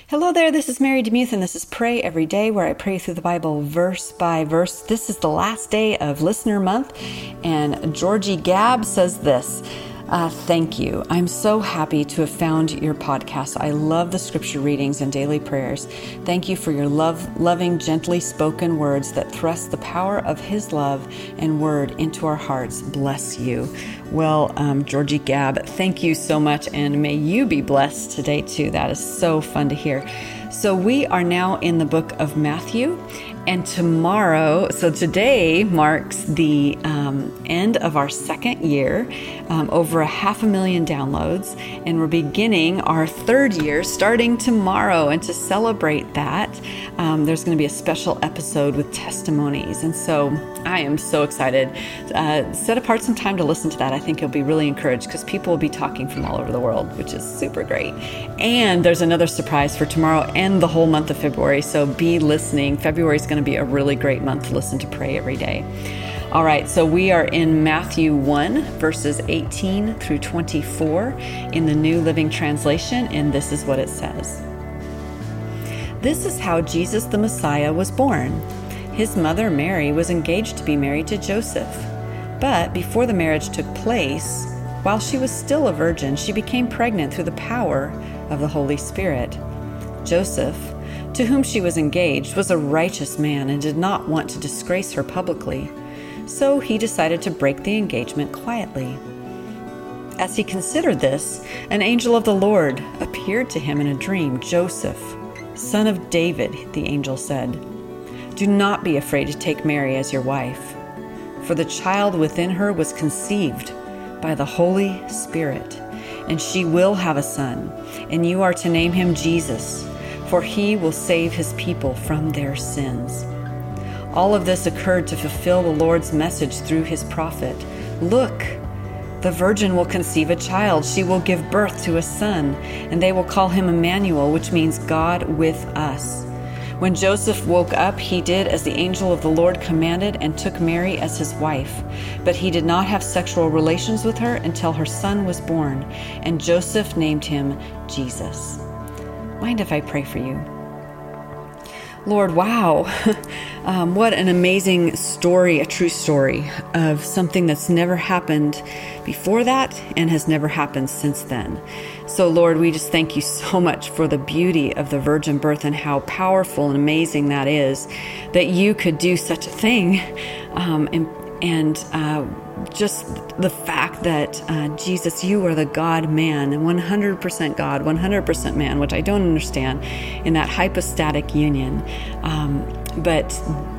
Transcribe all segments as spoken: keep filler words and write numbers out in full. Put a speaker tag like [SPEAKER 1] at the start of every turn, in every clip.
[SPEAKER 1] Hello there, this is Mary DeMuth, and this is Pray Every Day, where I pray through the Bible verse by verse. This is the last day of Listener Month, and Georgie Gab says this, uh, thank you. I'm so happy to have found your podcast. I love the scripture readings and daily prayers. Thank you for your love, loving, gently spoken words that thrust the power of His love and word into our hearts. Bless you. Well, um, Georgie Gab, thank you so much, and may you be blessed today too. That is so fun to hear. So we are now in the book of Matthew, and tomorrow, so today marks the um, end of our second year, um, over a half a million downloads, and we're beginning our third year starting tomorrow. And to celebrate that, um, there's going to be a special episode with testimonies. And so I am so excited. Uh, set apart some time to listen to that. I think you'll be really encouraged because people will be talking from all over the world, which is super great. And there's another surprise for tomorrow and the whole month of February. So be listening. February is going to be a really great month to listen to Pray Every Day. All right, so we are in Matthew one, verses eighteen through twenty-four in the New Living Translation, and this is what it says. This is how Jesus the Messiah was born. His mother Mary was engaged to be married to Joseph. But before the marriage took place, while she was still a virgin, she became pregnant through the power of the Holy Spirit. Joseph, to whom she was engaged, was a righteous man and did not want to disgrace her publicly. So he decided to break the engagement quietly. As he considered this, an angel of the Lord appeared to him in a dream. Joseph, son of David, the angel said, do not be afraid to take Mary as your wife, for the child within her was conceived by the Holy Spirit, and she will have a son, and you are to name him Jesus, for he will save his people from their sins. All of this occurred to fulfill the Lord's message through his prophet. Look, the virgin will conceive a child. She will give birth to a son, and they will call him Emmanuel, which means God with us. When Joseph woke up, he did as the angel of the Lord commanded and took Mary as his wife. But he did not have sexual relations with her until her son was born, and Joseph named him Jesus. Mind if I pray for you? Lord, wow, um, what an amazing story, a true story of something that's never happened before that and has never happened since then. So Lord, we just thank you so much for the beauty of the virgin birth and how powerful and amazing that is, that you could do such a thing. Um, and and uh, just the fact that, uh, Jesus, you are the God-man, one hundred percent God, one hundred percent man, which I don't understand in that hypostatic union. Um, but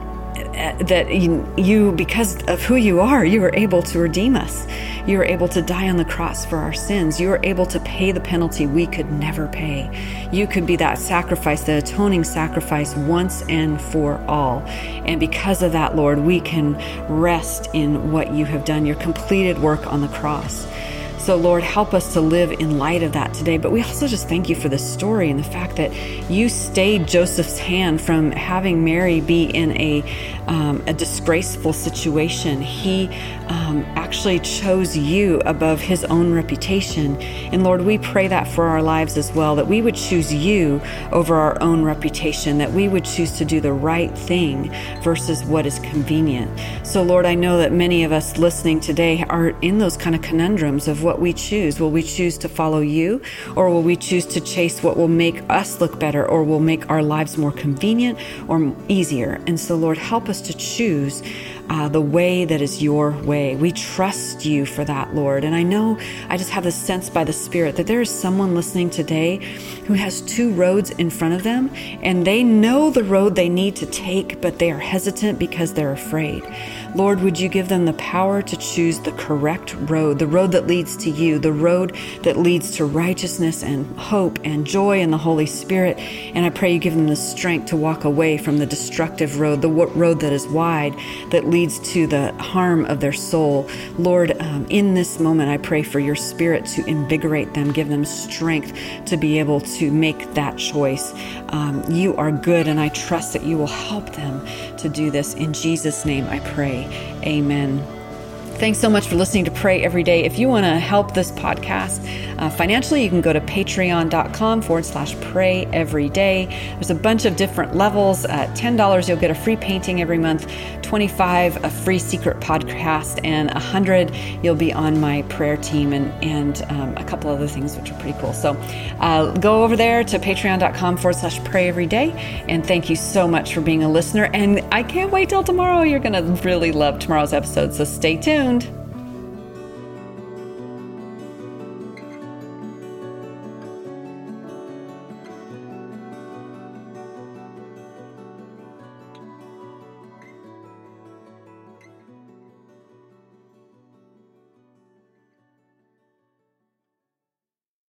[SPEAKER 1] that you, because of who you are, you are able to redeem us. You are able to die on the cross for our sins. You are able to pay the penalty we could never pay. You could be that sacrifice, the atoning sacrifice once and for all. And because of that, Lord, we can rest in what you have done, your completed work on the cross. So Lord, help us to live in light of that today. But we also just thank you for this story and the fact that you stayed Joseph's hand from having Mary be in a um, a disgraceful situation. He um, actually chose you above his own reputation. And Lord, we pray that for our lives as well, that we would choose you over our own reputation, that we would choose to do the right thing versus what is convenient. So Lord, I know that many of us listening today are in those kind of conundrums of what we choose. Will we choose to follow you, or will we choose to chase what will make us look better, or will make our lives more convenient or easier? And so Lord, help us to choose uh, the way that is your way. We trust you for that, Lord. And I know, I just have this sense by the Spirit that there is someone listening today who has two roads in front of them, and they know the road they need to take, but they are hesitant because they're afraid. Lord, would you give them the power to choose the correct road, the road that leads to you, the road that leads to righteousness and hope and joy in the Holy Spirit. And I pray you give them the strength to walk away from the destructive road, the road that is wide, that leads to the harm of their soul. Lord, um, in this moment, I pray for your Spirit to invigorate them, give them strength to be able to make that choice. Um, you are good, and I trust that you will help them to do this. In Jesus' name I pray. Amen. Thanks so much for listening to Pray Every Day. If you want to help this podcast uh, financially, you can go to patreon.com forward slash pray every day. There's a bunch of different levels. At ten dollars, you'll get a free painting every month, twenty-five dollars, a free secret podcast, and one hundred dollars, you'll be on my prayer team and, and um, a couple other things, which are pretty cool. So uh, go over there to patreon.com forward slash pray every day. And thank you so much for being a listener. And I can't wait till tomorrow. You're going to really love tomorrow's episode. So stay tuned.